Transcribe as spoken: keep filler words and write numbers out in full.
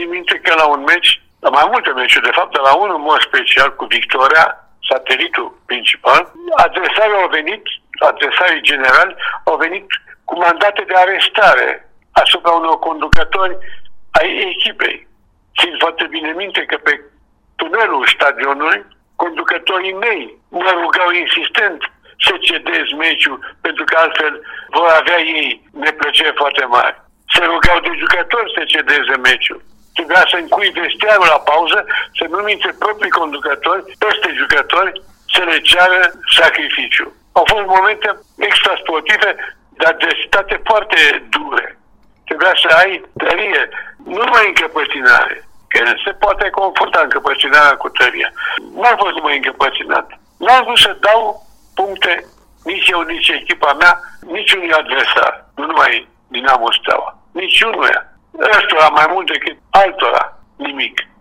țin minte că la un meci, la mai multe meciuri, de fapt, la unul în mod special cu Victoria, satelitul principal, adversarii au venit, adversarii generali au venit cu mandate de arestare asupra unor conducători ai echipei. Țin foarte bine minte că pe tunelul stadionului, conducătorii mei mă rugau insistent să cedez meciul, pentru că altfel vor avea ei neplăceri foarte mari. Se rugau de jucători să cedeze meciul. Trebuia să încui vestiarul la pauză, să nu mințe proprii conducători, peste jucători, să le ceară sacrificiu. Au fost momente extrasportive de adversitate foarte dure. Trebuia să ai tărie, nu numai încăpățânare, că se poate confrunta încăpățânarea cu tăria. N-am fost numai încăpățânat. N-am vrut să dau puncte nici eu, nici echipa mea, nici unui adversar, nu numai Dinamo Steaua, nici unuia. Ăstora mai mult decât altora, nimic.